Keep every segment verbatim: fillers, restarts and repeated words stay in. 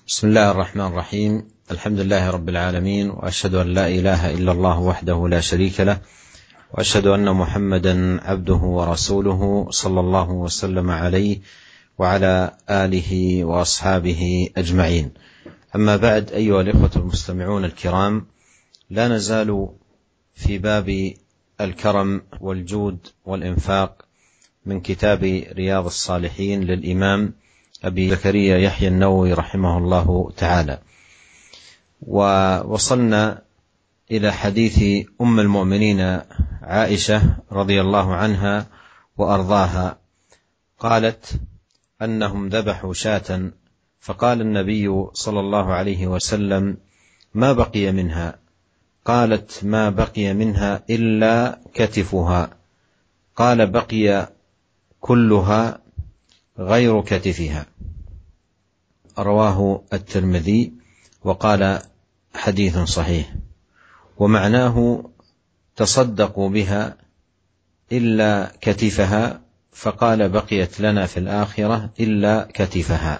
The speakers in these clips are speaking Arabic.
بسم الله الرحمن الرحيم. الحمد لله رب العالمين، وأشهد أن لا إله إلا الله وحده لا شريك له، وأشهد أن محمدا عبده ورسوله صلى الله وسلم عليه وعلى آله وأصحابه أجمعين. أما بعد، أيها الإخوة المستمعون الكرام، لا نزال في باب الكرم والجود والإنفاق من كتاب رياض الصالحين للإمام أبي زكريا يحيى النووي رحمه الله تعالى، ووصلنا إلى حديث أم المؤمنين عائشة رضي الله عنها وأرضاها، قالت أنهم ذبحوا شاة، فقال النبي صلى الله عليه وسلم: ما بقي منها؟ قالت: ما بقي منها إلا كتفها. قال: بقي كلها غير كتفها. رواه الترمذي وقال: حديث صحيح. ومعناه: تصدقوا بها إلا كتفها، فقال: بقيت لنا في الآخرة إلا كتفها.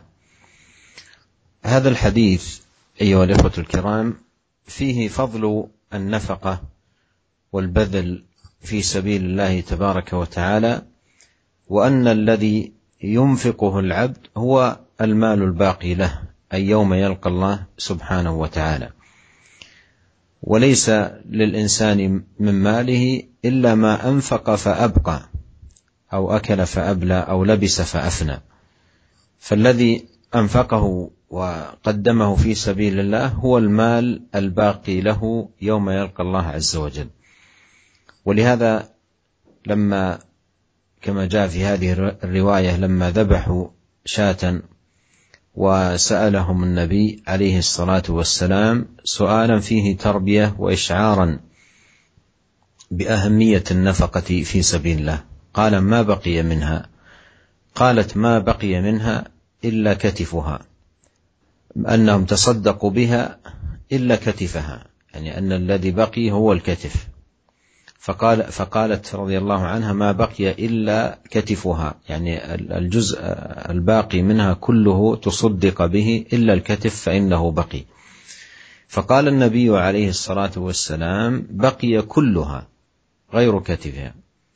هذا الحديث أيها الإخوة الكرام فيه فضل النفقة والبذل في سبيل الله تبارك وتعالى، وأن الذي ينفقه العبد هو المال الباقي له، أي يوم يلقى الله سبحانه وتعالى، وليس للإنسان من ماله إلا ما أنفق فأبقى، أو أكل فأبلى، أو لبس فأفنى. فالذي أنفقه وقدمه في سبيل الله هو المال الباقي له يوم يلقى الله عز وجل. ولهذا لما كما جاء في هذه الرواية لما ذبحوا شاة وسألهم النبي عليه الصلاة والسلام سؤالا فيه تربية وإشعارا بأهمية النفقة في سبيل الله، قال: ما بقي منها؟ قالت: ما بقي منها إلا كتفها، أنهم تصدقوا بها إلا كتفها، يعني أن الذي بقي هو الكتف. فقال فقالت رضي الله عنها: ما بقي إلا كتفها، يعني الجزء الباقي منها كله تصدق به إلا الكتف فإنه بقي. فقال النبي عليه الصلاة والسلام: بقي كلها غير كتفها،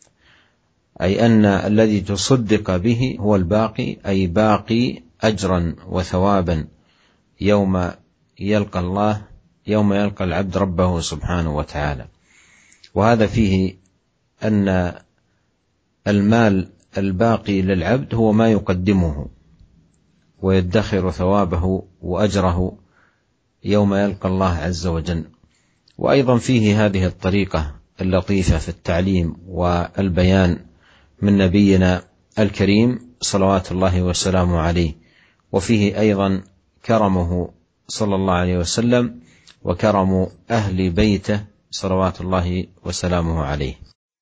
أي أن الذي تصدق به هو الباقي، أي باقي أجرا وثوابا يوم يلقى الله يوم يلقى العبد ربه سبحانه وتعالى. وهذا فيه أن المال الباقي للعبد هو ما يقدمه ويدخر ثوابه وأجره يوم يلقى الله عز وجل. وأيضا فيه هذه الطريقة اللطيفة في التعليم والبيان من نبينا الكريم صلوات الله وسلامه عليه، وفيه أيضا كرمه صلى الله عليه وسلم وكرم أهل بيته صلوات الله وسلامه عليه.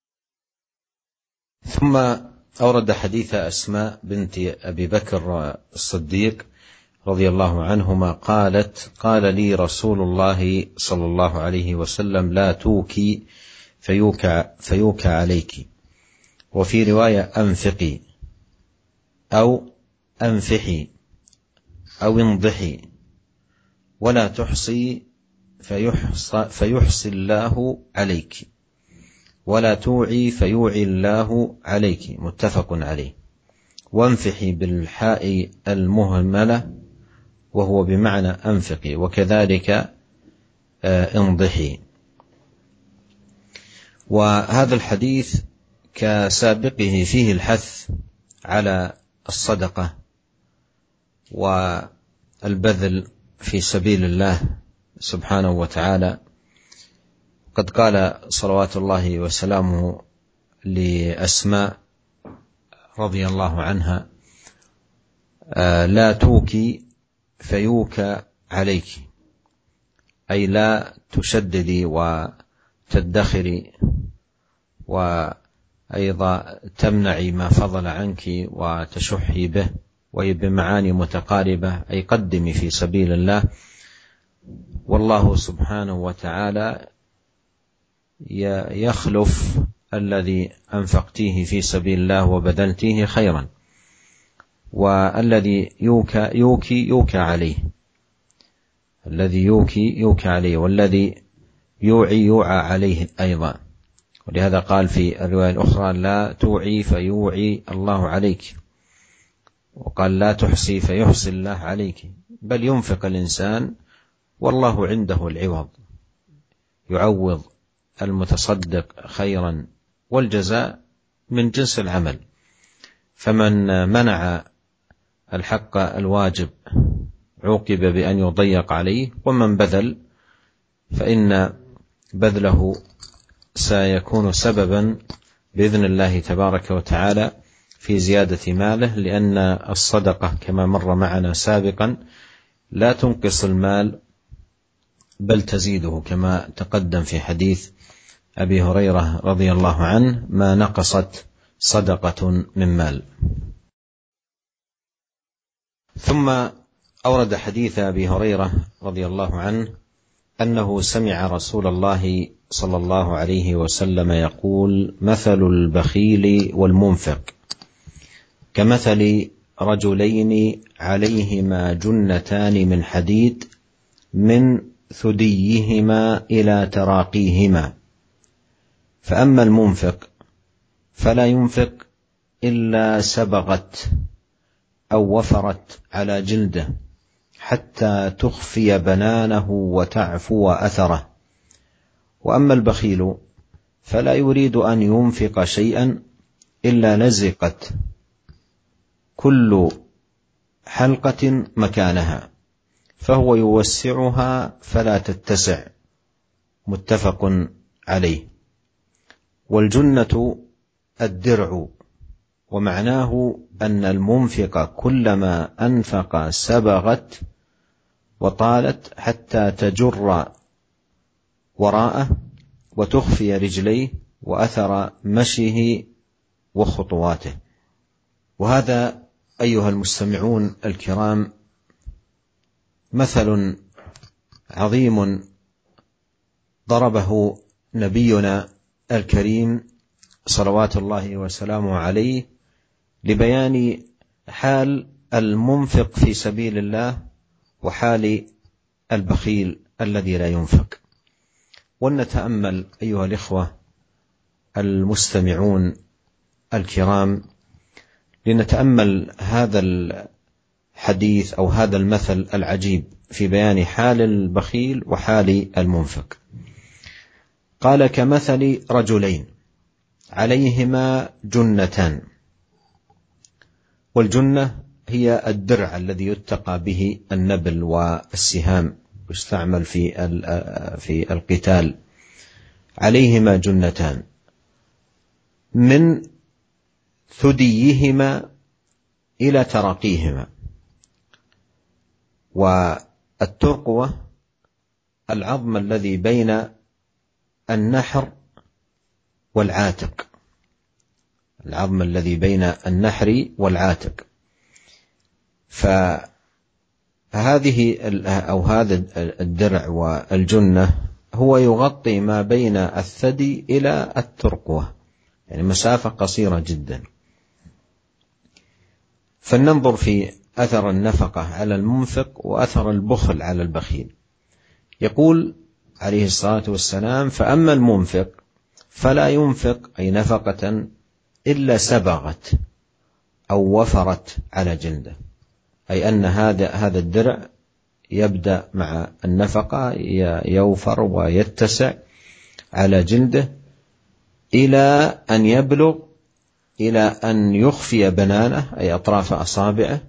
ثم أورد حديث أسماء بنت أبي بكر الصديق رضي الله عنهما قالت: قال لي رسول الله صلى الله عليه وسلم: لا توكي فيوكى, فيوكى عليك. وفي رواية: أنفقي أو أنفحي أو انضحي، ولا تحصي فيحصى, فيحصي الله عليك، ولا توعي فيوعي الله عليك. متفق عليه. وانفحي بالحاء المهملة وهو بمعنى أنفقي، وكذلك انضحي. وهذا الحديث كسابقه فيه الحث على الصدقة والبذل في سبيل الله سبحانه وتعالى. قد قال صلوات الله وسلامه لأسماء رضي الله عنها: لا توكي فيوكى عليك، أي لا تشددي وتدخري وأيضا تمنعي ما فضل عنك وتشحي به، وهي بمعاني متقاربة، أي قدمي في سبيل الله، والله سبحانه وتعالى يخلف الذي أنفقتيه في سبيل الله وبذلتيه خيرا، والذي يوكى يوكي يوكى عليه. الذي يوكي يوكى عليه، والذي يوعي يوعى عليه أيضا. ولهذا قال في الرواية الأخرى: لا توعي فيوعي الله عليك، وقال: لا تحصي فيحصي الله عليك. بل ينفق الإنسان والله عنده العوض، يعوض المتصدق خيرا، والجزاء من جنس العمل. فمن منع الحق الواجب عوقب بأن يضيق عليه، ومن بذل فإن بذله سيكون سببا بإذن الله تبارك وتعالى في زيادة ماله، لأن الصدقة كما مر معنا سابقا لا تنقص المال بل تزيده، كما تقدم في حديث أبي هريرة رضي الله عنه: ما نقصت صدقة من مال. ثم أورد حديث أبي هريرة رضي الله عنه أنه سمع رسول الله صلى الله عليه وسلم يقول: مثل البخيل والمنفق كمثل رجلين عليهما جنتان من حديد من ثديهما إلى تراقيهما، فأما المنفق فلا ينفق إلا سبغت أو وفرت على جلده حتى تخفي بنانه وتعفو أثره، وأما البخيل فلا يريد أن ينفق شيئا إلا لزقت كل حلقة مكانها، فهو يوسعها فلا تتسع. متفق عليه. والجنة الدرع، ومعناه أن المنفق كلما أنفق سبغت وطالت حتى تجر وراءه وتخفي رجليه وأثر مشيه وخطواته. وهذا أيها المستمعون الكرام مثل عظيم ضربه نبينا الكريم صلوات الله وسلامه عليه لبيان حال المنفق في سبيل الله وحال البخيل الذي لا ينفق. ولنتأمل أيها الإخوة المستمعون الكرام، لنتأمل هذا الحديث أو هذا المثل العجيب في بيان حال البخيل وحال المنفق. قال: كمثل رجلين عليهما جنتان. والجنة هي الدرع الذي يتقى به النبل والسهام، يستعمل في في القتال. عليهما جنتان من ثديهما إلى تراقيهما. والترقوة العظم الذي بين النحر والعاتق، العظم الذي بين النحر والعاتق. فهذه أو هذا الدرع والجنة هو يغطي ما بين الثدي إلى الترقوة، يعني مسافة قصيرة جدا. فلننظر في أثر النفقة على المنفق وأثر البخل على البخيل. يقول عليه الصلاة والسلام: فأما المنفق فلا ينفق أي نفقة إلا سبغت أو وفرت على جلده، أي أن هذا هذا الدرع يبدأ مع النفقة يوفر ويتسع على جلده إلى أن يبلغ إلى أن يخفي بنانه أي أطراف أصابعه،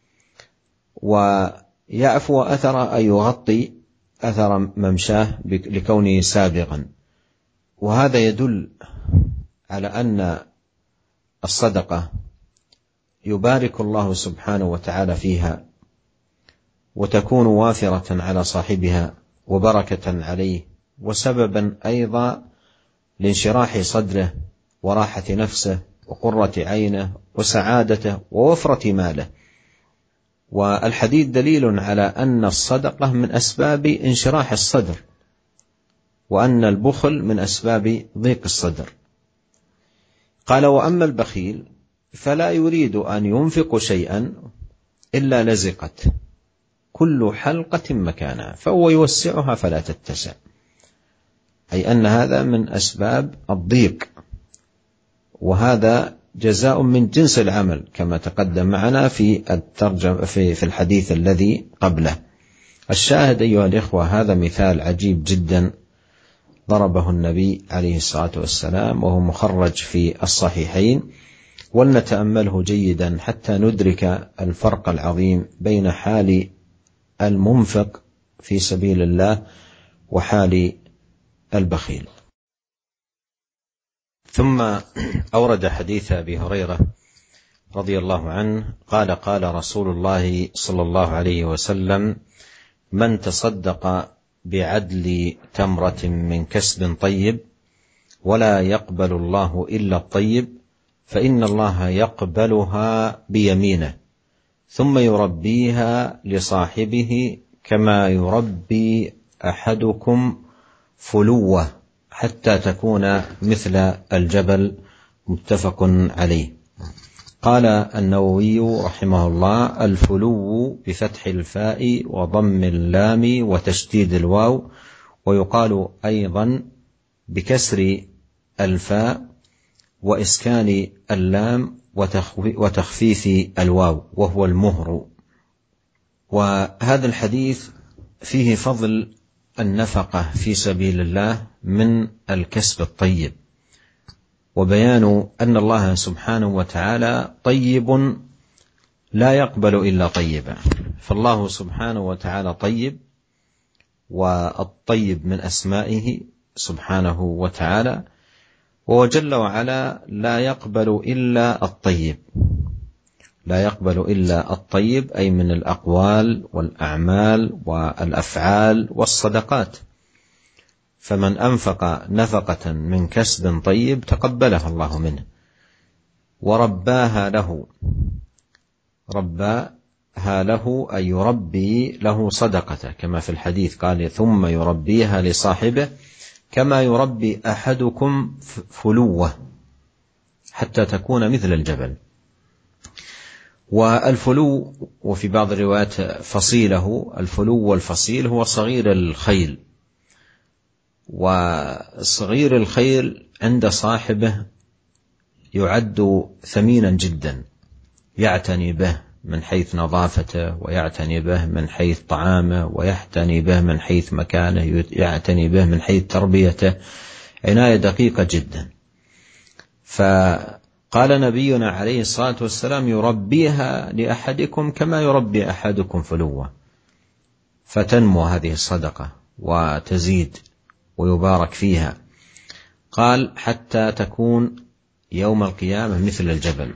ويعفو أثر أي يغطي أثر ممشاه لكونه سابغا. وهذا يدل على أن الصدقة يبارك الله سبحانه وتعالى فيها، وتكون وافرة على صاحبها وبركة عليه، وسببا أيضا لانشراح صدره وراحة نفسه وقرة عينه وسعادته ووفرة ماله. والحديث دليل على أن الصدقة من أسباب انشراح الصدر، وأن البخل من أسباب ضيق الصدر. قال: وأما البخيل فلا يريد أن ينفق شيئا إلا لزقت كل حلقة مكانها، فهو يوسعها فلا تتسع، أي أن هذا من أسباب الضيق، وهذا جزاء من جنس العمل كما تقدم معنا في الترجمة في في الحديث الذي قبله. الشاهد أيها الإخوة، هذا مثال عجيب جدا ضربه النبي عليه الصلاة والسلام، وهو مخرج في الصحيحين، ولنتأمله جيدا حتى ندرك الفرق العظيم بين حال المنفق في سبيل الله وحال البخيل. ثم أورد حديث أبي هريرة رضي الله عنه قال: قال رسول الله صلى الله عليه وسلم: من تصدق بعدل تمرة من كسب طيب ولا يقبل الله إلا الطيب فإن الله يقبلها بيمينه ثم يربيها لصاحبه كما يربي أحدكم فلوة حتى تكون مثل الجبل. متفق عليه. قال النووي رحمه الله: الفلو بفتح الفاء وضم اللام وتشديد الواو، ويقال أيضا بكسر الفاء وإسكان اللام وتخفيف الواو، وهو المهر. وهذا الحديث فيه فضل النفقة في سبيل الله من الكسب الطيب، وبيان أن الله سبحانه وتعالى طيب لا يقبل إلا طيبا، فالله سبحانه وتعالى طيب، والطيب من أسمائه سبحانه وتعالى، وجل وعلا لا يقبل إلا الطيب، لا يقبل إلا الطيب، أي من الأقوال والأعمال والأفعال والصدقات. فمن أنفق نفقة من كسب طيب تقبلها الله منه ورباها له، رباها له أي يربي له صدقته، كما في الحديث قال: ثم يربيها لصاحبه كما يربي أحدكم فلوة حتى تكون مثل الجبل. والفلو، وفي بعض الروايات فصيله، الفلو والفصيل هو صغير الخيل، وصغير الخيل عند صاحبه يعد ثمينا جدا، يعتني به من حيث نظافته، ويعتني به من حيث طعامه، ويعتني به من حيث مكانه، يعتني به من حيث تربيته، عناية دقيقة جدا. فقال نبينا عليه الصلاة والسلام: يربيها لأحدكم كما يربي أحدكم فلوة، فتنمو هذه الصدقة وتزيد ويبارك فيها. قال: حتى تكون يوم القيامة مثل الجبل.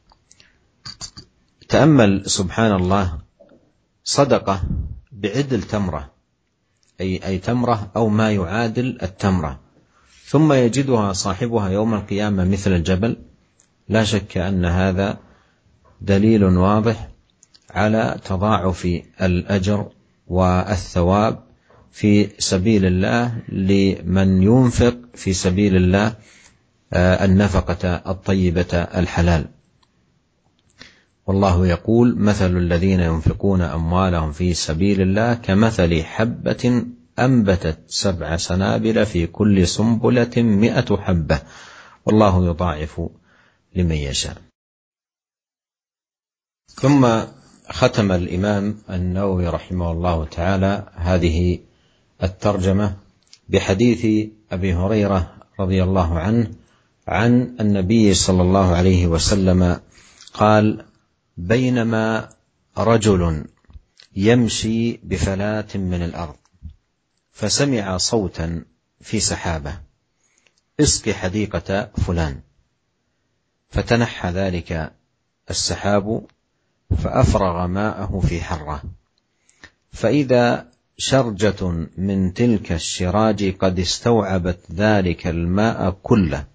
تأمل سبحان الله، صدقة بعدل تمرة، أي, أي تمرة أو ما يعادل التمرة، ثم يجدها صاحبها يوم القيامة مثل الجبل. لا شك أن هذا دليل واضح على تضاعف الأجر والثواب في سبيل الله لمن ينفق في سبيل الله النفقة الطيبة الحلال. والله يقول: مثل الذين ينفقون أموالهم في سبيل الله كمثل حبة أنبتت سبع سنابل في كل سنبلة مئة حبة والله يضاعف لمن يشاء. ثم ختم الإمام النووي رحمه الله تعالى هذه الترجمة بحديث أبي هريرة رضي الله عنه عن النبي صلى الله عليه وسلم قال: بينما رجل يمشي بفلاة من الأرض فسمع صوتا في سحابة: اسق حديقة فلان. فتنحى ذلك السحاب فأفرغ ماءه في حرة، فإذا شرجة من تلك الشراج قد استوعبت ذلك الماء كله،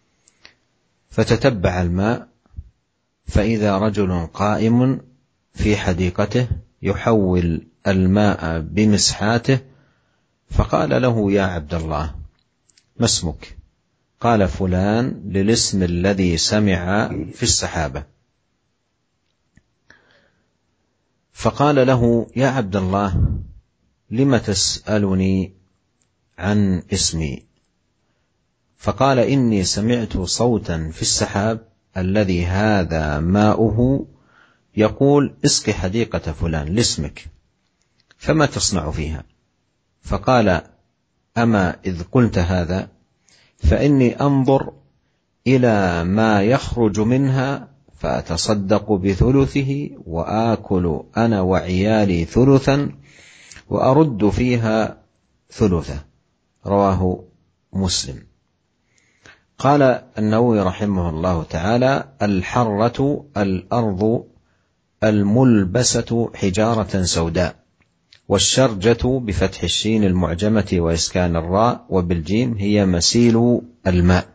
فتتبع الماء فإذا رجل قائم في حديقته يحول الماء بمسحاته، فقال له: يا عبد الله، ما اسمك؟ قال: فلان، للاسم الذي سمع في السحابة. فقال له: يا عبد الله، لم تسألني عن اسمي؟ فقال: إني سمعت صوتا في السحاب الذي هذا ماؤه يقول: اسق حديقة فلان لاسمك، فما تصنع فيها؟ فقال: أما إذ قلت هذا فإني أنظر إلى ما يخرج منها فأتصدق بثلثه وآكل أنا وعيالي ثلثا وأرد فيها ثلثه. رواه مسلم. قال النووي رحمه الله تعالى: الحرة الأرض الملبسة حجارة سوداء، والشرجة بفتح الشين المعجمة وإسكان الراء وبالجيم هي مسيل الماء.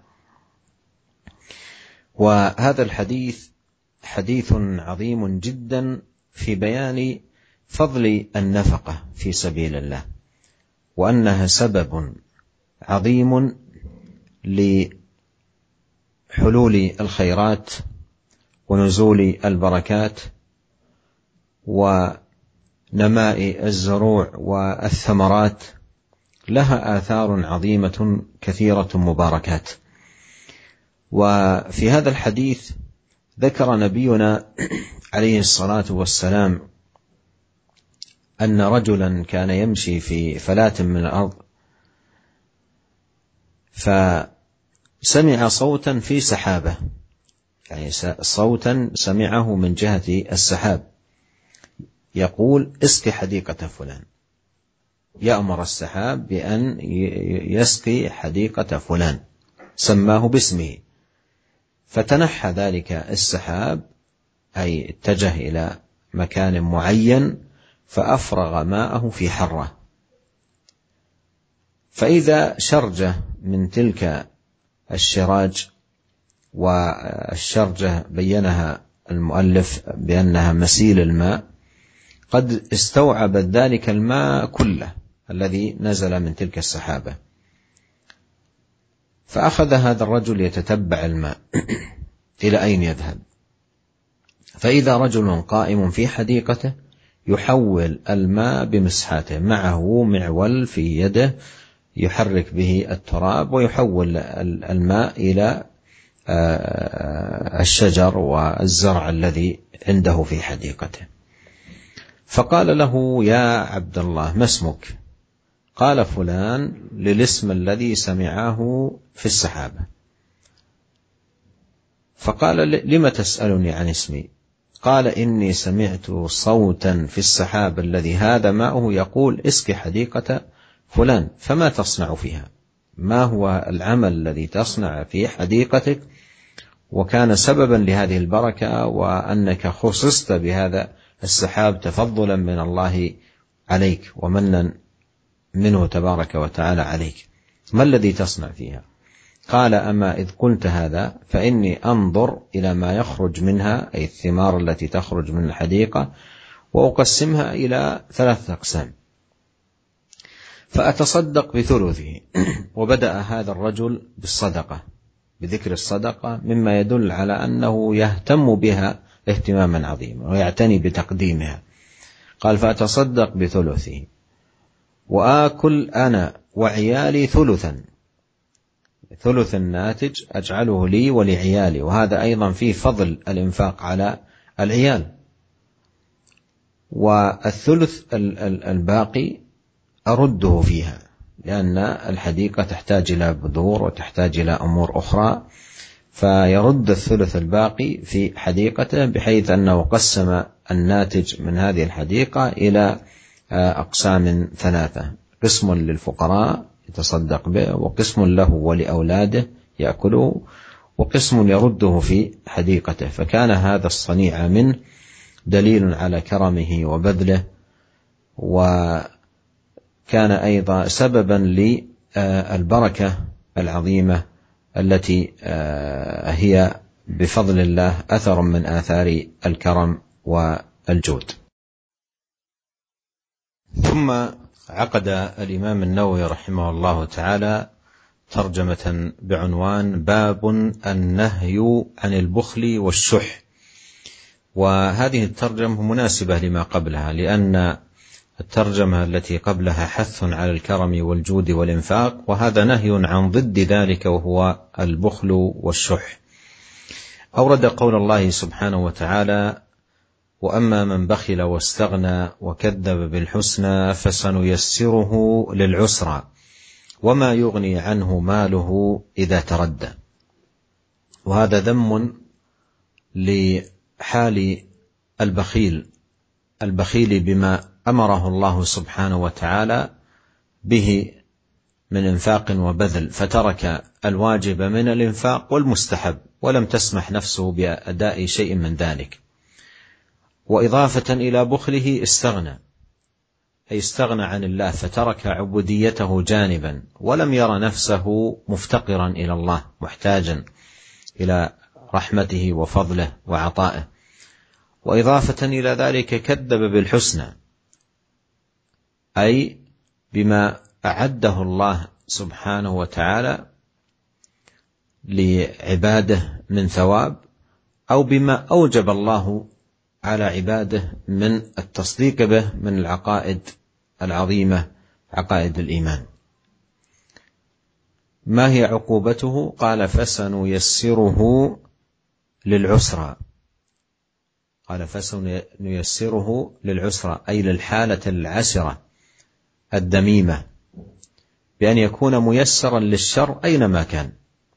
وهذا الحديث حديث عظيم جدا في بيان فضل النفقة في سبيل الله، وأنها سبب عظيم لحلول الخيرات ونزول البركات ونماء الزروع والثمرات، لها آثار عظيمة كثيرة مباركات. وفي هذا الحديث ذكر نبينا عليه الصلاة والسلام أن رجلا كان يمشي في فلاة من الأرض، فسمع صوتا في سحابة، يعني صوتا سمعه من جهة السحاب يقول: اسقي حديقة فلان، يأمر السحاب بأن يسقي حديقة فلان، سماه باسمه. فتنحى ذلك السحاب، أي اتجه إلى مكان معين، فأفرغ ماءه في حرة، فإذا شرجة من تلك الشراج، والشرجة بينها المؤلف بأنها مسيل الماء، قد استوعبت ذلك الماء كله الذي نزل من تلك السحابة. فأخذ هذا الرجل يتتبع الماء إلى أين يذهب، فإذا رجل قائم في حديقته يحول الماء بمسحاته، معه معول في يده يحرك به التراب ويحول الماء إلى الشجر والزرع الذي عنده في حديقته. فقال له: يا عبد الله، ما اسمك؟ قال: فلان، للاسم الذي سمعه في السحابة. فقال: لم تسألني عن اسمي؟ قال: إني سمعت صوتا في السحاب الذي هذا ماؤه يقول: اسق حديقة فلان، فما تصنع فيها؟ ما هو العمل الذي تصنع في حديقتك وكان سببا لهذه البركة، وأنك خصصت بهذا السحاب تفضلا من الله عليك ومنا منه تبارك وتعالى عليك، ما الذي تصنع فيها؟ قال: أما إذ قلت هذا فإني أنظر إلى ما يخرج منها، أي الثمار التي تخرج من الحديقة، وأقسمها إلى ثلاثة أقسام، فأتصدق بثلثه. وبدأ هذا الرجل بالصدقة، بذكر الصدقة، مما يدل على أنه يهتم بها اهتماما عظيما ويعتني بتقديمها. قال: فأتصدق بثلثه وآكل أنا وعيالي ثلثا، ثلث الناتج أجعله لي ولعيالي، وهذا أيضا فيه فضل الإنفاق على العيال. والثلث الباقي أرده فيها، لأن الحديقة تحتاج إلى بذور وتحتاج إلى أمور أخرى، فيرد الثلث الباقي في حديقته، بحيث أنه قسم الناتج من هذه الحديقة إلى أقسام ثلاثة: قسم للفقراء يتصدق به، وقسم له ولأولاده يأكله، وقسم يرده في حديقته. فكان هذا الصنيع منه دليل على كرمه وبذله، وكان أيضا سببا للبركة العظيمة التي هي بفضل الله أثر من آثار الكرم والجود. ثم عقد الإمام النووي رحمه الله تعالى ترجمة بعنوان: باب النهي عن البخل والشح. وهذه الترجمة مناسبة لما قبلها، لأن الترجمة التي قبلها حث على الكرم والجود والإنفاق، وهذا نهي عن ضد ذلك وهو البخل والشح. أورد قول الله سبحانه وتعالى: وأما من بخل واستغنى وكذب بالحسنى فسنيسره للعسرى وما يغني عنه ماله إذا تردى. وهذا ذم لحال البخيل البخيل بما أمره الله سبحانه وتعالى به من إنفاق وبذل، فترك الواجب من الإنفاق والمستحب ولم تسمح نفسه بأداء شيء من ذلك. وإضافة إلى بخله استغنى، أي استغنى عن الله، فترك عبوديته جانبا ولم يرى نفسه مفتقرا إلى الله محتاجا إلى رحمته وفضله وعطائه. وإضافة إلى ذلك كذب بالحسنى، أي بما أعده الله سبحانه وتعالى لعباده من ثواب، أو بما أوجب الله على عباده من التصديق به من العقائد العظيمة، عقائد الإيمان. ما هي عقوبته؟ قال: فسنيسره للعسرى. قال: فسنيسره للعسرى، أي للحالة العسرة الدميمة، بأن يكون ميسرا للشر أينما كان،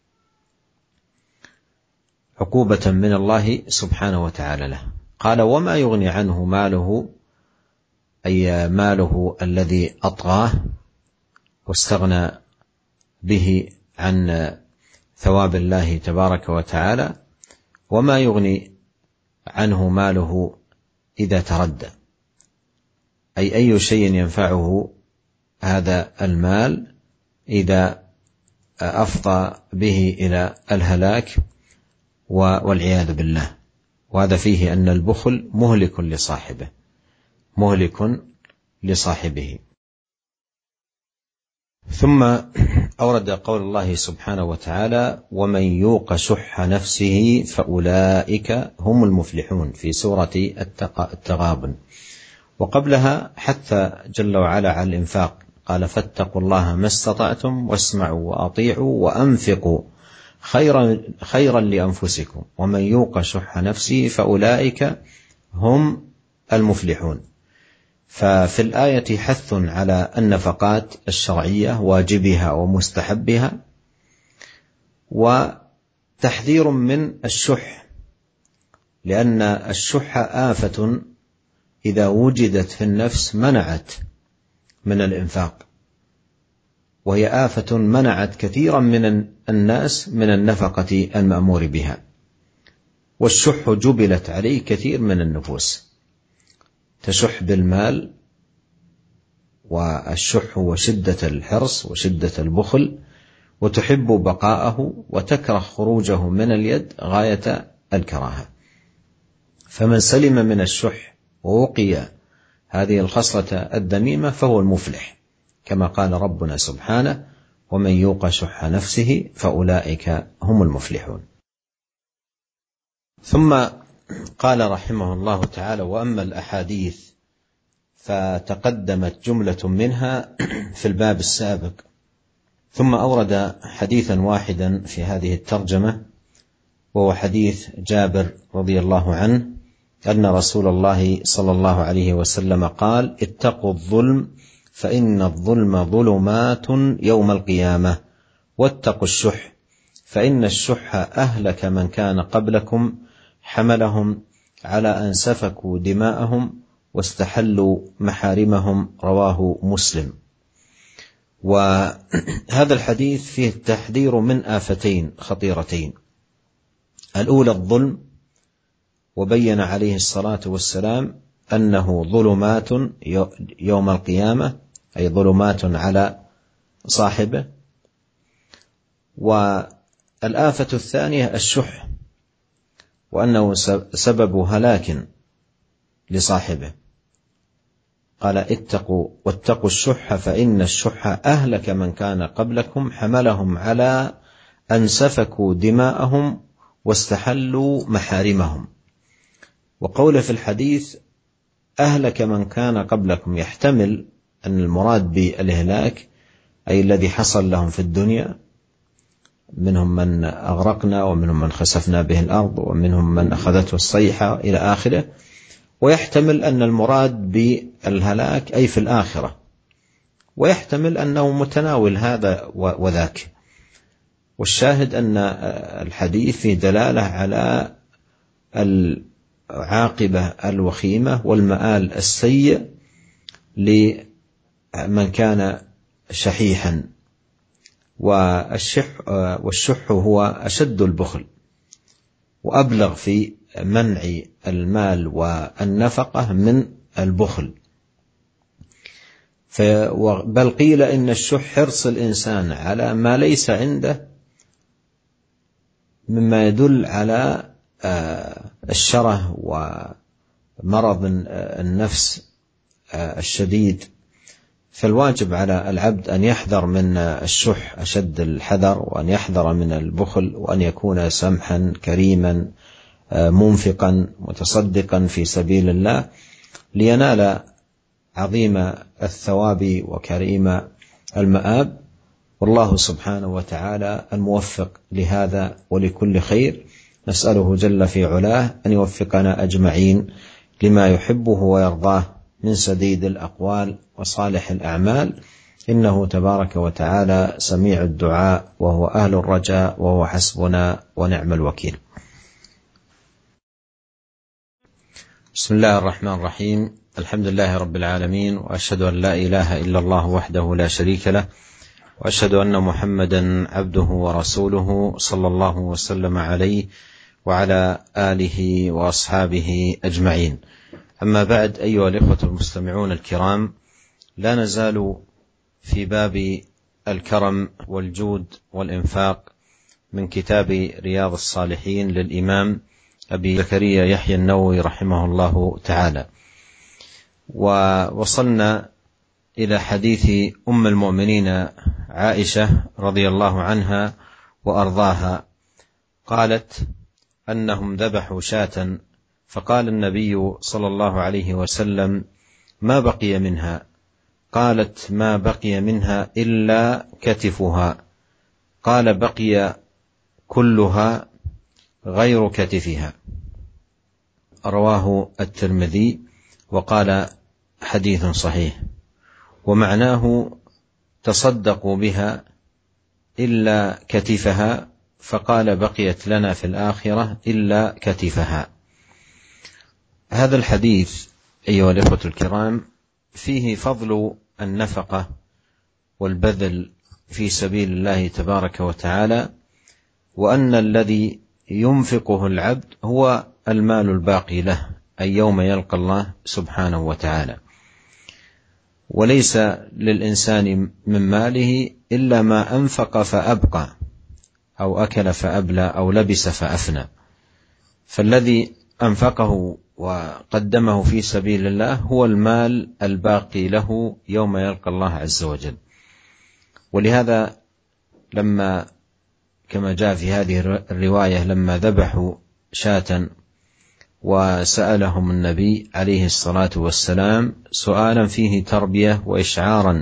عقوبة من الله سبحانه وتعالى له. قال: وما يغني عنه ماله، أي ماله الذي أطغاه واستغنى به عن ثواب الله تبارك وتعالى، وما يغني عنه ماله إذا تردى، أي أي شيء ينفعه هذا المال إذا أفضى به إلى الهلاك والعياذ بالله. وهذا فيه أن البخل مهلك لصاحبه مهلك لصاحبه. ثم أورد قول الله سبحانه وتعالى: ومن يوق شح نفسه فأولئك هم المفلحون، في سورة التغابن. وقبلها حث جل وعلا على الإنفاق، قال: فاتقوا الله ما استطعتم واسمعوا وأطيعوا وأنفقوا خيرا, خيرا لأنفسكم ومن يوق شح نفسه فأولئك هم المفلحون. ففي الآية حث على النفقات الشرعية، واجبها ومستحبها، وتحذير من الشح، لأن الشح آفة إذا وجدت في النفس منعت من الإنفاق، وهي آفة منعت كثيرا من الناس من النفقة المأمور بها. والشح جبلت عليه كثير من النفوس، تشح بالمال، والشح وشدة الحرص وشدة البخل، وتحب بقاءه وتكره خروجه من اليد غاية الكراهة. فمن سلم من الشح ووقي هذه الخصلة الذميمة فهو المفلح، كما قال ربنا سبحانه: ومن يوق شح نفسه فأولئك هم المفلحون. ثم قال رحمه الله تعالى: وأما الأحاديث فتقدمت جملة منها في الباب السابق. ثم أورد حديثا واحدا في هذه الترجمة، وهو حديث جابر رضي الله عنه أن رسول الله صلى الله عليه وسلم قال: اتقوا الظلم فإن الظلم ظلمات يوم القيامة، واتقوا الشح فإن الشح أهلك من كان قبلكم، حملهم على أن سفكوا دماءهم واستحلوا محارمهم، رواه مسلم. وهذا الحديث فيه التحذير من آفتين خطيرتين: الأولى الظلم، وبين عليه الصلاة والسلام أنه ظلمات يوم القيامة، أي ظلمات على صاحبه. والآفة الثانية الشح، وأنه سبب هلاك لصاحبه. قال: اتقوا واتقوا الشح فإن الشح أهلك من كان قبلكم، حملهم على أن سفكوا دماءهم واستحلوا محارمهم. وقوله في الحديث أهلك من كان قبلكم يحتمل أن المراد بالإهلاك أي الذي حصل لهم في الدنيا، منهم من أغرقنا ومنهم من خسفنا به الأرض ومنهم من أخذته الصيحة إلى آخره، ويحتمل أن المراد بالهلاك أي في الآخرة، ويحتمل أنه متناول هذا وذاك. والشاهد أن الحديث فيه دلالة على العاقبة الوخيمة والمآل السيء لمن كان شحيحا، والشح, والشح هو أشد البخل وأبلغ في منع المال والنفقة من البخل. بل قيل إن الشح حرص الإنسان على ما ليس عنده، مما يدل على الشره ومرض النفس الشديد. فالواجب على العبد أن يحذر من الشح أشد الحذر، وأن يحذر من البخل، وأن يكون سمحا كريما منفقا متصدقا في سبيل الله لينال عظيم الثواب وكريم المآب. والله سبحانه وتعالى الموفق لهذا ولكل خير، نسأله جل في علاه أن يوفقنا أجمعين لما يحبه ويرضاه من سديد الأقوال وصالح الأعمال، إنه تبارك وتعالى سميع الدعاء وهو أهل الرجاء وهو حسبنا ونعم الوكيل. بسم الله الرحمن الرحيم. الحمد لله رب العالمين، وأشهد أن لا إله إلا الله وحده لا شريك له، وأشهد أن محمدا عبده ورسوله صلى الله وسلم عليه وعلى آله وأصحابه أجمعين. أما بعد، أيها الإخوة المستمعون الكرام، لا نزال في باب الكرم والجود والإنفاق من كتاب رياض الصالحين للإمام أبي زكريا يحيى النووي رحمه الله تعالى، ووصلنا إلى حديث أم المؤمنين عائشة رضي الله عنها وأرضاها، قالت أنهم ذبحوا شاة، فقال النبي صلى الله عليه وسلم: ما بقي منها؟ قالت: ما بقي منها إلا كتفها. قال: بقي كلها غير كتفها. رواه الترمذي وقال: حديث صحيح. ومعناه: تصدقوا بها إلا كتفها، فقال: بقيت لنا في الآخرة إلا كتفها. هذا الحديث أيها الإخوة الكرام فيه فضل النفقة والبذل في سبيل الله تبارك وتعالى، وأن الذي ينفقه العبد هو المال الباقي له، أي يوم يلقى الله سبحانه وتعالى، وليس للإنسان من ماله إلا ما أنفق فأبقى، أو أكل فأبلى، أو لبس فأفنى. فالذي أنفقه وقدمه في سبيل الله هو المال الباقي له يوم يلقى الله عز وجل. ولهذا لما كما جاء في هذه الرواية لما ذبحوا شاة وسألهم النبي عليه الصلاة والسلام سؤالا فيه تربية وإشعارا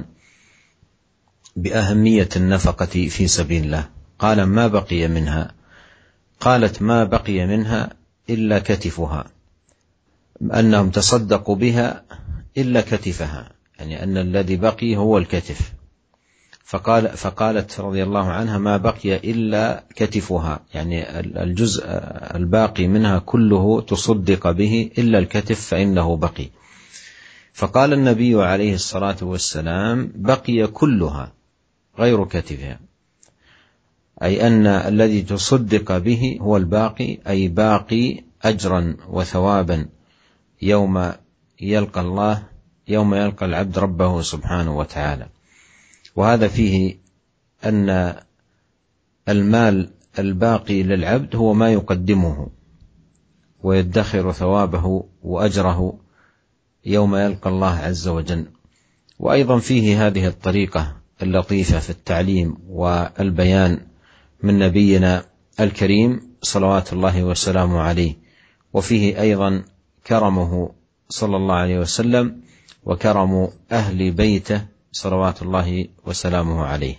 بأهمية النفقة في سبيل الله، قال: ما بقي منها؟ قالت: ما بقي منها إلا كتفها، أنهم تصدقوا بها إلا كتفها، يعني أن الذي بقي هو الكتف. فقال فقالت رضي الله عنها: ما بقي إلا كتفها، يعني الجزء الباقي منها كله تصدق به إلا الكتف فإنه بقي. فقال النبي عليه الصلاة والسلام: بقي كلها غير كتفها، أي أن الذي تصدق به هو الباقي، أي باقي أجرا وثوابا يوم يلقى الله، يوم يلقى العبد ربه سبحانه وتعالى. وهذا فيه أن المال الباقي للعبد هو ما يقدمه ويدخر ثوابه وأجره يوم يلقى الله عز وجل. وأيضا فيه هذه الطريقة اللطيفة في التعليم والبيان من نبينا الكريم صلوات الله وسلامه عليه. وفيه أيضا كرمه صلى الله عليه وسلم وكرم أهل بيته صلوات الله وسلامه عليه.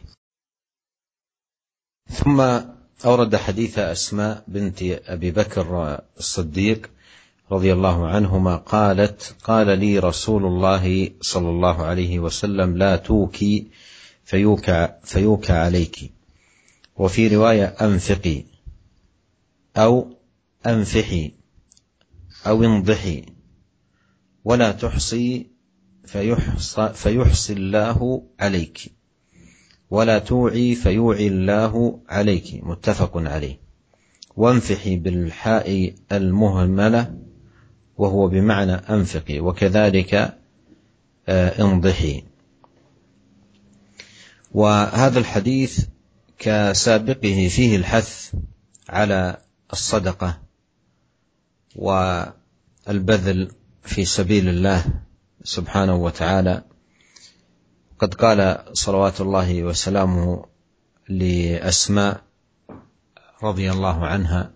ثم أورد حديث أسماء بنت أبي بكر الصديق رضي الله عنهما قالت: قال لي رسول الله صلى الله عليه وسلم: لا توكي فيوكى, فيوكى عليك، وفي رواية: أنفقي أو أنفحي أو انضحي، ولا تحصي فيحصى, فيحصي الله عليك، ولا توعي فيوعي الله عليك. متفق عليه. وانفحي بالحاء المهملة وهو بمعنى أنفقي، وكذلك انضحي. وهذا الحديث كسابقه فيه الحث على الصدقة والبذل في سبيل الله سبحانه وتعالى. قد قال صلوات الله وسلامه لأسماء رضي الله عنها: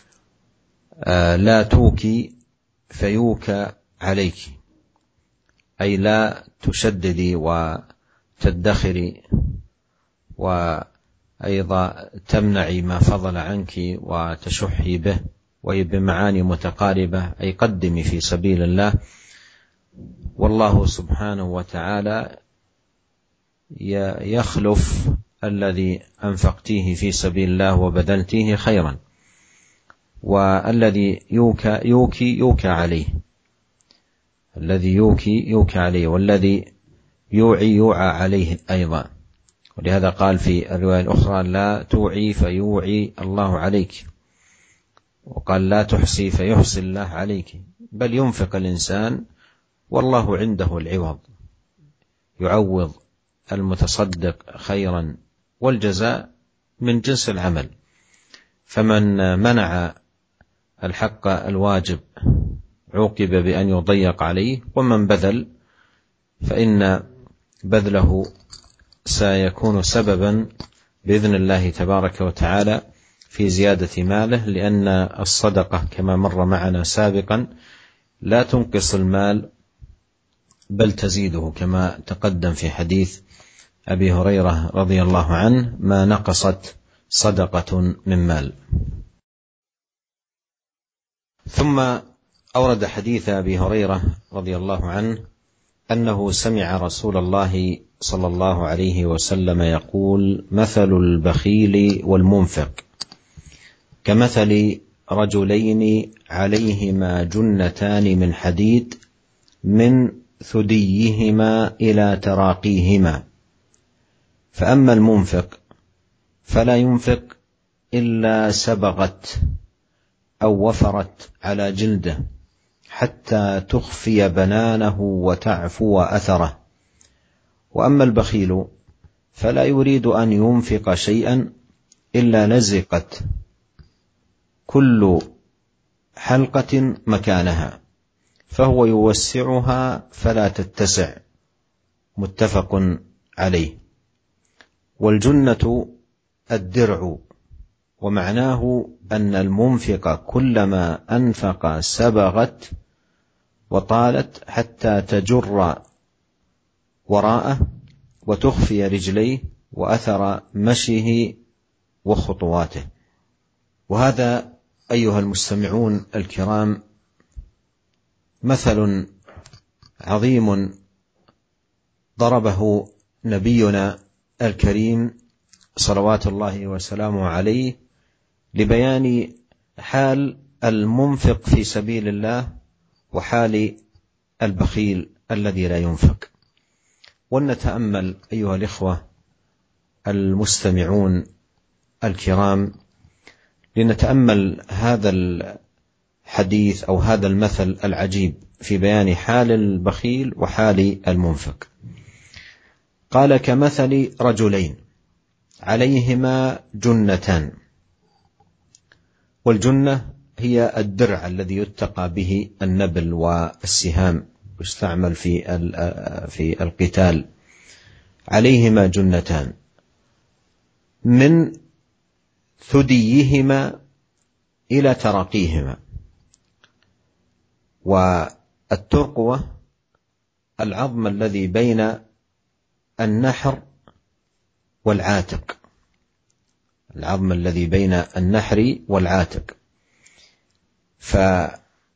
لا توكي فيوكى عليك، أي لا تشددي وتدخري وأيضا تمنعي ما فضل عنك وتشحي به، وهي بمعاني متقاربة، أي قدمي في سبيل الله، والله سبحانه وتعالى يخلف الذي أنفقتيه في سبيل الله وبذلتيه خيرا، والذي يوكى يوكي يوكى عليه، الذي يوكي يوكى عليه، والذي يوعي يوعى عليه أيضا. ولهذا قال في الرواية الأخرى: لا توعي فيوعي الله عليك، وقال: لا تحصي فيحصي الله عليك. بل ينفق الإنسان والله عنده العوض، يعوض المتصدق خيرا، والجزاء من جنس العمل. فمن منع الحق الواجب عوقب بأن يضيق عليه، ومن بذل فإن بذله سيكون سببا بإذن الله تبارك وتعالى في زيادة ماله، لأن الصدقة كما مر معنا سابقا لا تنقص المال بل تزيده، كما تقدم في حديث أبي هريرة رضي الله عنه: ما نقصت صدقة من مال. ثم أورد حديث أبي هريرة رضي الله عنه أنه سمع رسول الله صلى الله عليه وسلم يقول: مثل البخيل والمنفق كمثل رجلين عليهما جنتان من حديد من ثديهما إلى تراقيهما، فأما المنفق فلا ينفق إلا سبغت أو وفرت على جلده حتى تخفي بنانه وتعفو أثره، وأما البخيل فلا يريد أن ينفق شيئا إلا لزقت كل حلقة مكانها، فهو يوسعها فلا تتسع. متفق عليه. والجنة الدرع، ومعناه أن المنفق كلما أنفق سبغت وطالت حتى تجر وراءه وتخفي رجليه وأثر مشيه وخطواته. وهذا أيها المستمعون الكرام مثل عظيم ضربه نبينا الكريم صلوات الله وسلامه عليه لبيان حال المنفق في سبيل الله وحال البخيل الذي لا ينفق. ولنتأمل أيها الإخوة المستمعون الكرام، لنتأمل هذا الحديث أو هذا المثل العجيب في بيان حال البخيل وحال المنفق. قال: كمثل رجلين عليهما جنتان. والجنة هي الدرع الذي يتقى به النبل والسهام، يستعمل في في القتال. عليهما جنتان من ثديهما إلى تراقيهما. والترقوة العظم الذي بين النحر والعاتق، العظم الذي بين النحر والعاتق. فهذه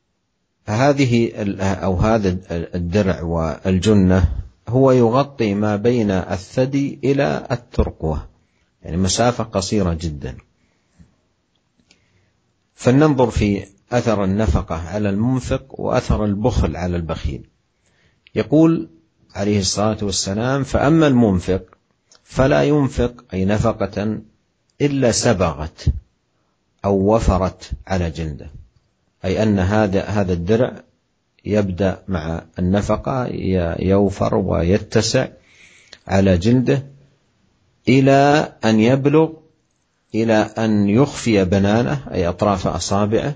أو هذا الدرع والجنة هو يغطي ما بين الثدي إلى الترقوة، يعني مسافة قصيرة جدا. فلننظر في أثر النفقة على المنفق وأثر البخل على البخيل. يقول عليه الصلاة والسلام: فأما المنفق فلا ينفق أي نفقة إلا سبغت أو وفرت على جلده، أي أن هذا هذا الدرع يبدأ مع النفقة يوفر ويتسع على جلده إلى أن يبلغ إلى أن يخفي بنانه أي أطراف أصابعه،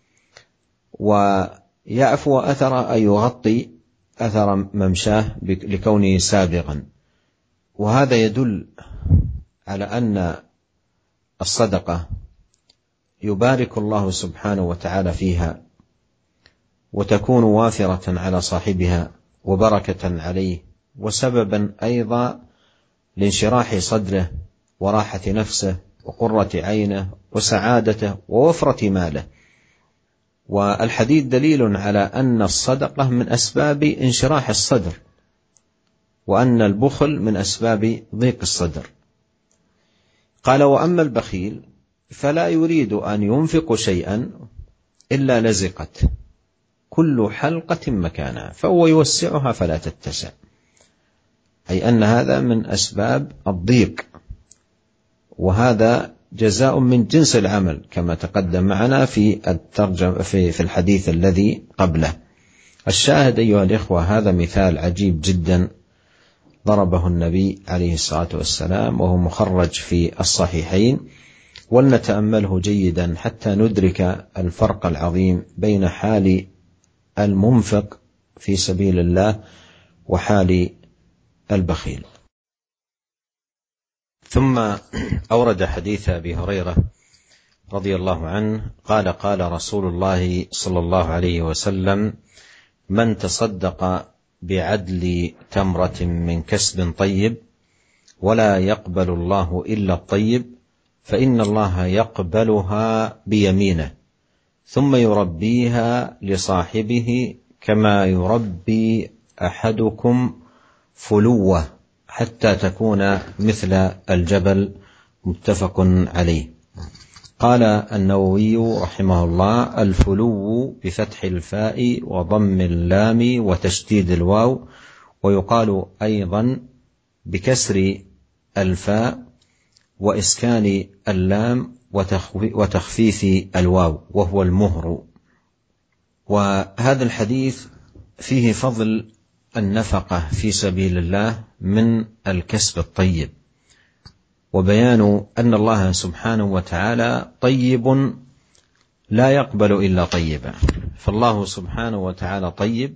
ويعفو أثر أي يغطي أثر ممشاه لكونه سابغا. وهذا يدل على أن الصدقة يبارك الله سبحانه وتعالى فيها، وتكون وافرة على صاحبها وبركة عليه، وسببا أيضا لانشراح صدره وراحة نفسه وقرة عينه وسعادته ووفرة ماله. والحديث دليل على أن الصدقة من أسباب انشراح الصدر، وأن البخل من أسباب ضيق الصدر. قال: وأما البخيل فلا يريد أن ينفق شيئا إلا لزقت كل حلقة مكانها، فهو يوسعها فلا تتسع، أي أن هذا من أسباب الضيق، وهذا جزاء من جنس العمل كما تقدم معنا في الترجمة في في الحديث الذي قبله. الشاهد أيها الإخوة، هذا مثال عجيب جدا ضربه النبي عليه الصلاة والسلام، وهو مخرج في الصحيحين، ولنتأمله جيدا حتى ندرك الفرق العظيم بين حال المنفق في سبيل الله وحال البخيل. ثم أورد حديث أبي هريرة رضي الله عنه قال: قال رسول الله صلى الله عليه وسلم: من تصدق بعدل تمرة من كسب طيب ولا يقبل الله إلا الطيب فإن الله يقبلها بيمينه ثم يربيها لصاحبه كما يربي أحدكم فلوة حتى تكون مثل الجبل. متفق عليه. قال النووي رحمه الله: الفلو بفتح الفاء وضم اللام وتشديد الواو، ويقال أيضا بكسر الفاء وإسكان اللام وتخفيف الواو، وهو المهر. وهذا الحديث فيه فضل النفقة في سبيل الله من الكسب الطيب، وبيان أن الله سبحانه وتعالى طيب لا يقبل إلا طيبا. فالله سبحانه وتعالى طيب،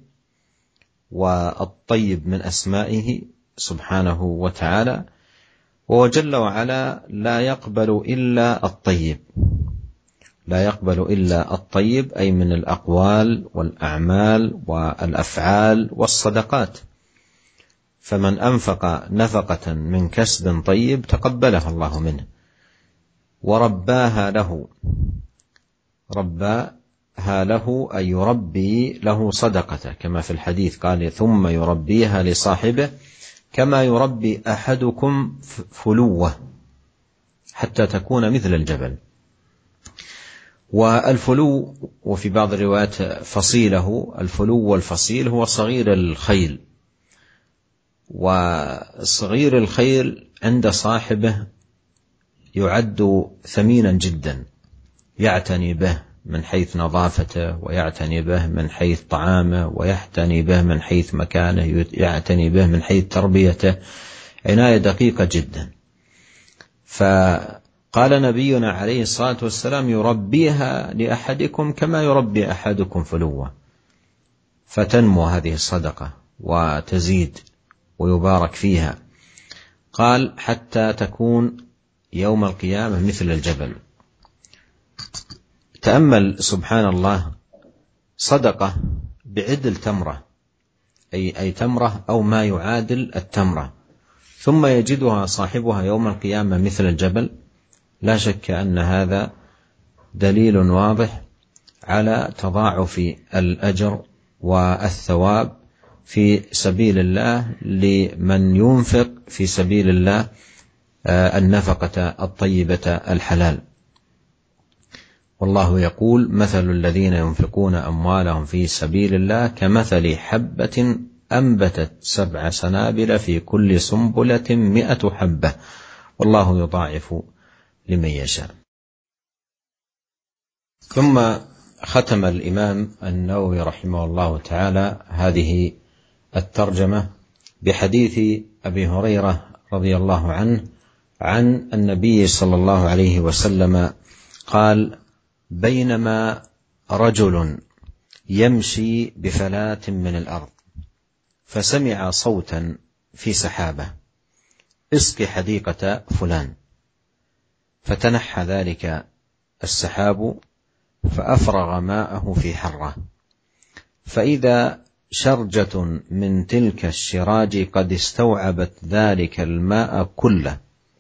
والطيب من أسمائه سبحانه وتعالى، وجل وعلا لا يقبل إلا الطيب، لا يقبل إلا الطيب، أي من الأقوال والأعمال والأفعال والصدقات. فمن أنفق نفقة من كسب طيب تقبلها الله منه ورباها له، رباها له أي يربي له صدقته، كما في الحديث قال: ثم يربيها لصاحبه كما يربي أحدكم فلوة حتى تكون مثل الجبل. والفلو، وفي بعض الروايات فصيله، الفلو والفصيل هو صغير الخيل، وصغير الخيل عند صاحبه يعد ثمينا جدا، يعتني به من حيث نظافته، ويعتني به من حيث طعامه، ويعتني به من حيث مكانه، يعتني به من حيث تربيته، عناية دقيقة جدا. فقال نبينا عليه الصلاة والسلام: يربيها لأحدكم كما يربي أحدكم فلوة، فتنمو هذه الصدقة وتزيد ويبارك فيها. قال: حتى تكون يوم القيامة مثل الجبل. تأمل سبحان الله صدقة بعدل تمرة، أي, أي تمرة أو ما يعادل التمرة، ثم يجدها صاحبها يوم القيامة مثل الجبل، لا شك أن هذا دليل واضح على تضاعف الأجر والثواب في سبيل الله لمن ينفق في سبيل الله النفقة الطيبة الحلال. والله يقول: مثل الذين ينفقون أموالهم في سبيل الله كمثل حبة أنبتت سبع سنابل في كل سنبلة مئة حبة والله يضاعف لمن يشاء. ثم ختم الإمام النووي رحمه الله تعالى هذه الترجمة بحديث أبي هريرة رضي الله عنه عن النبي صلى الله عليه وسلم قال: بينما رجل يمشي بفلاة من الأرض فسمع صوتا في سحابة: اسق حديقة فلان. فتنحى ذلك السحاب فأفرغ ماءه في حرة، فإذا شرجة من تلك الشراج قد استوعبت ذلك الماء كله،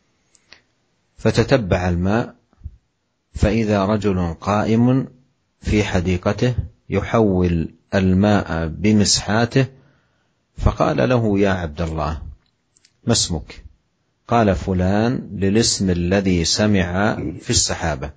فتتبع الماء فإذا رجل قائم في حديقته يحول الماء بمسحاته، فقال له: يا عبد الله، ما اسمك؟ قال: فلان، للاسم الذي سمع في السحابة.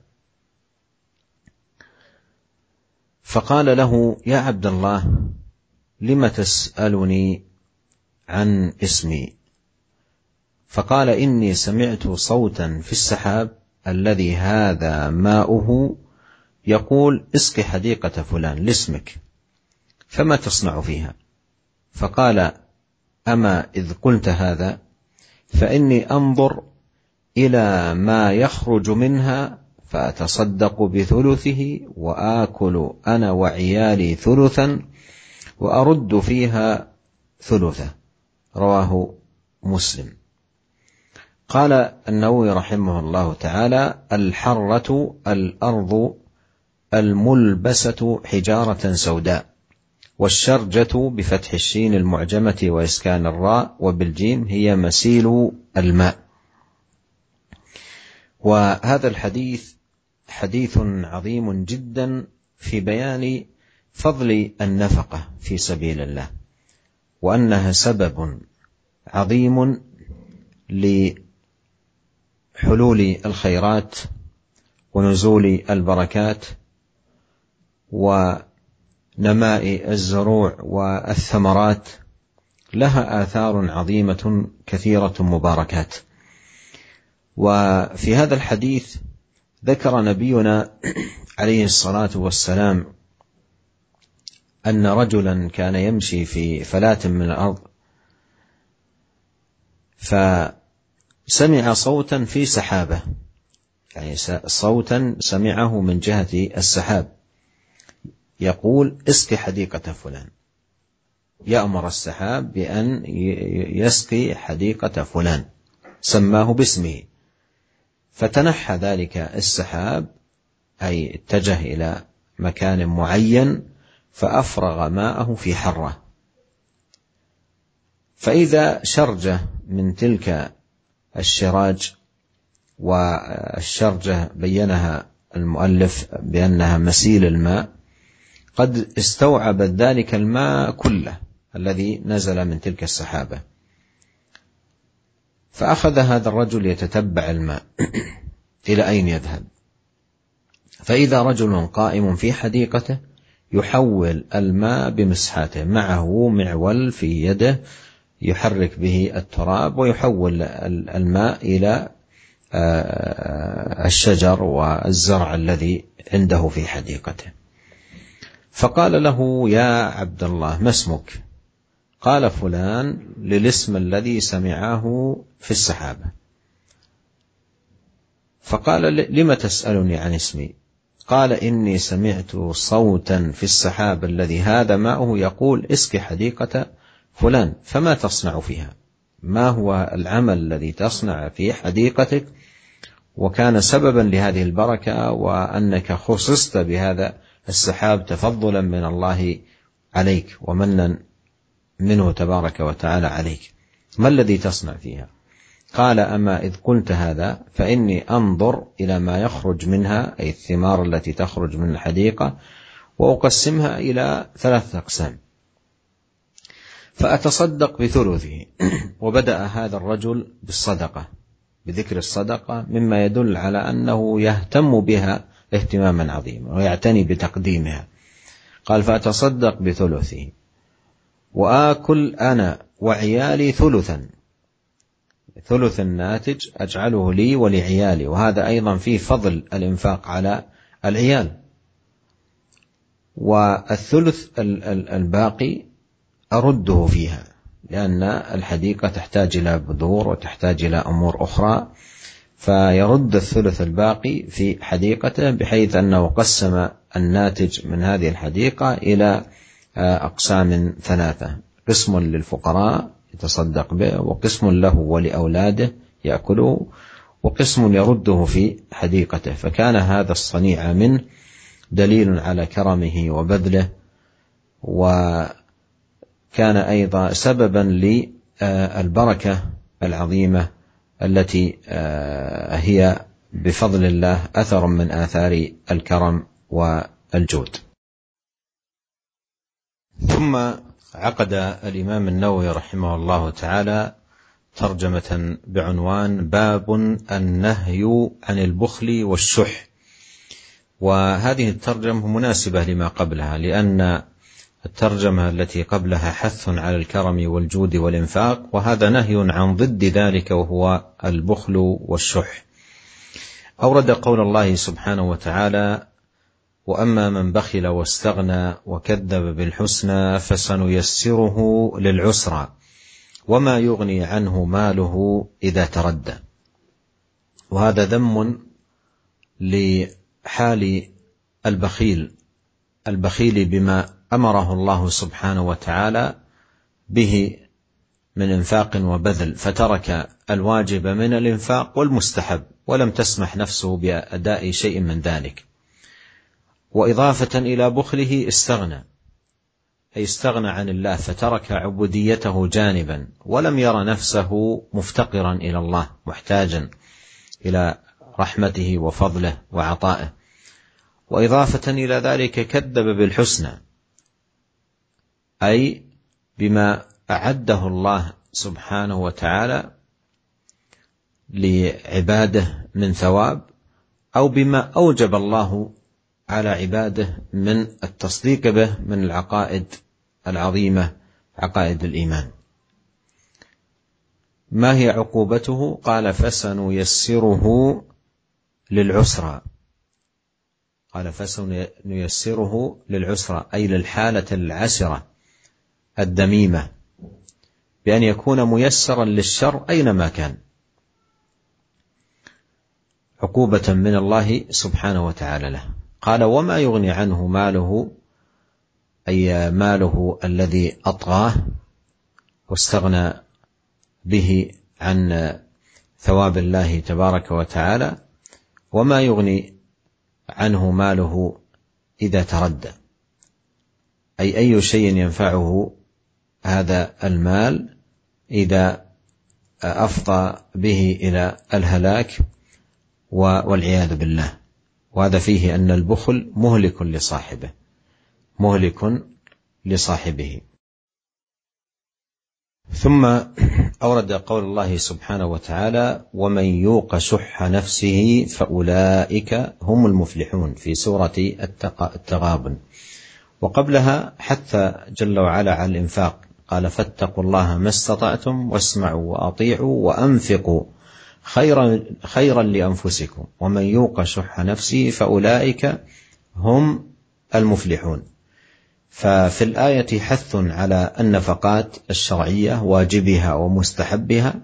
فقال له: يا عبد الله، لم تسألني عن اسمي؟ فقال: إني سمعت صوتا في السحاب الذي هذا ماؤه يقول: اسق حديقة فلان لاسمك، فما تصنع فيها؟ فقال: أما إذ قلت هذا فإني أنظر إلى ما يخرج منها فأتصدق بثلثه وآكل أنا وعيالي ثلثا وأرد فيها ثلثا. رواه مسلم. قال النووي رحمه الله تعالى: الحرة الأرض الملبسة حجارة سوداء، والشرجة بفتح الشين المعجمة وإسكان الراء وبالجيم هي مسيل الماء. وهذا الحديث حديث عظيم جدا في بيان فضل النفقة في سبيل الله، وأنها سبب عظيم لحلول الخيرات ونزول البركات ونماء الزروع والثمرات، لها آثار عظيمة كثيرة مباركات. وفي هذا الحديث ذكر نبينا عليه الصلاة والسلام أن رجلا كان يمشي في فلاة من الأرض فسمع صوتا في سحابة، يعني صوتا سمعه من جهة السحاب يقول: اسقي حديقة فلان، يأمر السحاب بأن يسقي حديقة فلان، سماه باسمه. فتنحى ذلك السحاب، أي اتجه إلى مكان معين، فأفرغ ماءه في حرة، فإذا شرجة من تلك الشراج، والشرجة بينها المؤلف بأنها مسيل الماء، قد استوعبت ذلك الماء كله الذي نزل من تلك السحابة. فأخذ هذا الرجل يتتبع الماء إلى أين يذهب، فإذا رجل قائم في حديقته يحول الماء بمسحاته، معه معول في يده يحرك به التراب ويحول الماء إلى الشجر والزرع الذي عنده في حديقته. فقال له: يا عبد الله، ما اسمك؟ قال: فلان، للاسم الذي سمعه في السحابة. فقال: لم تسألني عن اسمي؟ قال: إني سمعت صوتا في السحاب الذي هذا ماؤه يقول: اسق حديقة فلان، فما تصنع فيها؟ ما هو العمل الذي تصنع في حديقتك وكان سببا لهذه البركة وأنك خصصت بهذا السحاب تفضلا من الله عليك ومنا منه تبارك وتعالى عليك، ما الذي تصنع فيها؟ قال: أما إذ قلت هذا فإني أنظر إلى ما يخرج منها، أي الثمار التي تخرج من الحديقة، وأقسمها إلى ثلاثة أقسام فأتصدق بثلثه. وبدأ هذا الرجل بالصدقة، بذكر الصدقة، مما يدل على أنه يهتم بها اهتماما عظيما ويعتني بتقديمها. قال: فأتصدق بثلثه وآكل أنا وعيالي ثلثا، ثلث الناتج أجعله لي ولعيالي. وهذا أيضا فيه فضل الإنفاق على العيال. والثلث الباقي أرده فيها، لأن الحديقة تحتاج إلى بذور وتحتاج إلى أمور أخرى، فيرد الثلث الباقي في حديقته، بحيث أنه قسم الناتج من هذه الحديقة إلى أقسام ثلاثة: قسم للفقراء يتصدق به، وقسم له ولأولاده يأكله، وقسم يرده في حديقته. فكان هذا الصنيع منه دليل على كرمه وبذله، وكان أيضا سببا للبركة العظيمة التي هي بفضل الله أثر من آثار الكرم والجود. ثم عقد الإمام النووي رحمه الله تعالى ترجمة بعنوان: باب النهي عن البخل والشح. وهذه الترجمة مناسبة لما قبلها، لأن الترجمة التي قبلها حث على الكرم والجود والإنفاق، وهذا نهي عن ضد ذلك وهو البخل والشح. أورد قول الله سبحانه وتعالى: وأما من بخل واستغنى وكذب بالحسنى فسنيسره للعسرى وما يغني عنه ماله إذا تردى. وهذا ذم لحال البخيل البخيل بما أمره الله سبحانه وتعالى به من إنفاق وبذل، فترك الواجب من الإنفاق والمستحب ولم تسمح نفسه بأداء شيء من ذلك. وإضافة إلى بخله استغنى، أي استغنى عن الله، فترك عبوديته جانبا ولم يرى نفسه مفتقرا إلى الله محتاجا إلى رحمته وفضله وعطائه. وإضافة إلى ذلك كذب بالحسنى، أي بما أعده الله سبحانه وتعالى لعباده من ثواب، أو بما أوجب الله على عباده من التصديق به من العقائد العظيمة، عقائد الإيمان. ما هي عقوبته؟ قال: فسنيسره للعسرى. قال: فسنيسره للعسرى، أي للحالة العسرة الدميمة، بأن يكون ميسرا للشر أينما كان، عقوبة من الله سبحانه وتعالى له. قال: وما يغني عنه ماله، أي ماله الذي أطغاه واستغنى به عن ثواب الله تبارك وتعالى، وما يغني عنه ماله إذا تردى، أي أي شيء ينفعه هذا المال إذا أفضى به إلى الهلاك والعياذ بالله. وهذا فيه أن البخل مهلك لصاحبه مهلك لصاحبه. ثم أورد قول الله سبحانه وتعالى: ومن يوق شح نفسه فأولئك هم المفلحون، في سورة التغابن. وقبلها حث جل وعلا على الإنفاق، قال: فاتقوا الله ما استطعتم واسمعوا وأطيعوا وأنفقوا خيرا, خيرا لأنفسكم ومن يوق شح نفسه فأولئك هم المفلحون. ففي الآية حث على النفقات الشرعية، واجبها ومستحبها،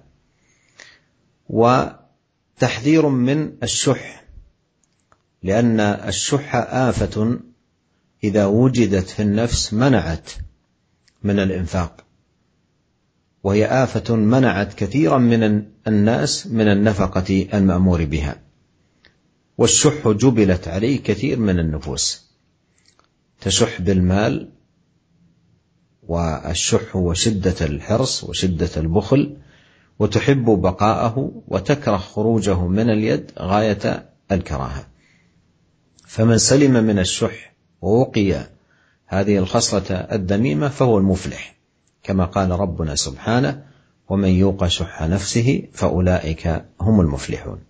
وتحذير من الشح، لأن الشح آفة إذا وجدت في النفس منعت من الإنفاق، وهي آفة منعت كثيرا من الناس من النفقة المأمور بها، والشح جبلت عليه كثير من النفوس. تشح بالمال، والشح هو شدة الحرص وشدة البخل، وتحب بقاءه وتكره خروجه من اليد غاية الكراهة. فمن سلم من الشح ووقي هذه الخصلة الذميمة فهو المفلح، كما قال ربنا سبحانه: ومن يوق شح نفسه فأولئك هم المفلحون.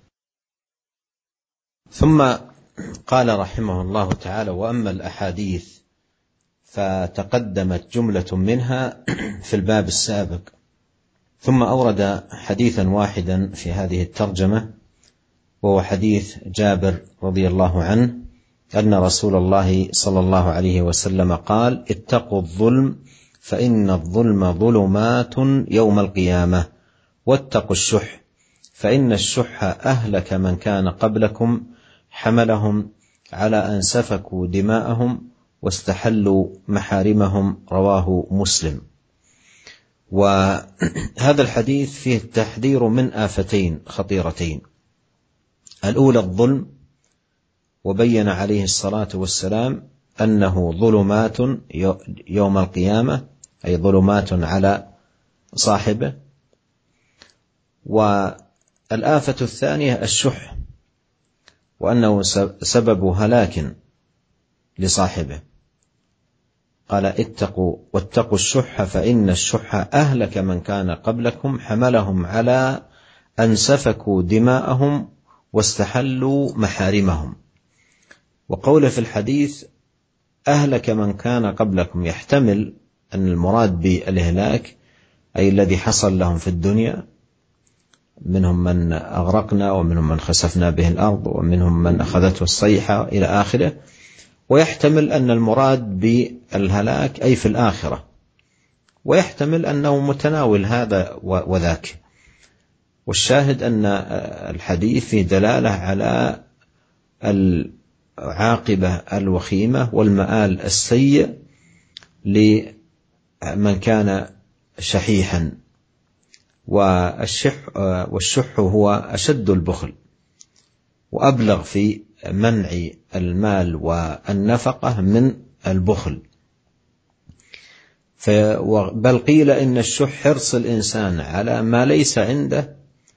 ثم قال رحمه الله تعالى: وأما الأحاديث فتقدمت جملة منها في الباب السابق، ثم أورد حديثا واحدا في هذه الترجمة، وهو حديث جابر رضي الله عنه أن رسول الله صلى الله عليه وسلم قال: اتقوا الظلم فإن الظلم ظلمات يوم القيامة، واتقوا الشح فإن الشح أهلك من كان قبلكم، حملهم على أن سفكوا دماءهم واستحلوا محارمهم. رواه مسلم. وهذا الحديث فيه التحذير من آفتين خطيرتين: الأولى الظلم، وبين عليه الصلاة والسلام أنه ظلمات يوم القيامة، أي ظلمات على صاحبه. والآفة الثانية الشح، وأنه سبب هلاك لصاحبه. قال: اتقوا واتقوا الشح فإن الشح أهلك من كان قبلكم، حملهم على أن سفكوا دماءهم واستحلوا محارمهم. وقوله في الحديث أهلك من كان قبلكم يحتمل أن المراد بالإهلاك أي الذي حصل لهم في الدنيا، منهم من أغرقنا ومنهم من خسفنا به الأرض ومنهم من أخذته الصيحة إلى آخره. ويحتمل أن المراد بالهلاك أي في الآخرة، ويحتمل أنه متناول هذا وذاك. والشاهد أن الحديث فيه دلالة على العاقبة الوخيمة والمآل السيء لمن كان شحيحا. والشح, والشح هو أشد البخل وأبلغ في منع المال والنفقة من البخل. بل قيل إن الشح حرص الإنسان على ما ليس عنده،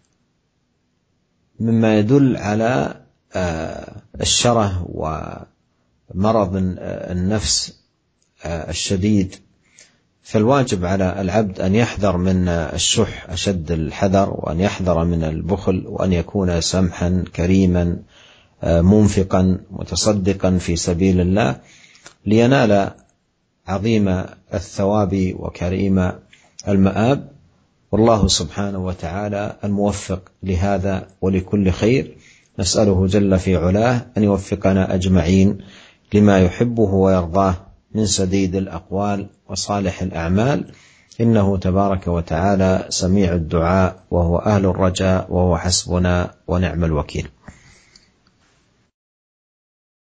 مما يدل على الشره ومرض النفس الشديد. فالواجب على العبد أن يحذر من الشح أشد الحذر، وأن يحذر من البخل، وأن يكون سمحا كريما منفقا متصدقا في سبيل الله، لينال عظيم الثواب وكريم المآب. والله سبحانه وتعالى الموفق لهذا ولكل خير، نسأله جل في علاه أن يوفقنا أجمعين لما يحبه ويرضاه من سديد الأقوال وصالح الأعمال، إنه تبارك وتعالى سميع الدعاء، وهو أهل الرجاء، وهو حسبنا ونعم الوكيل.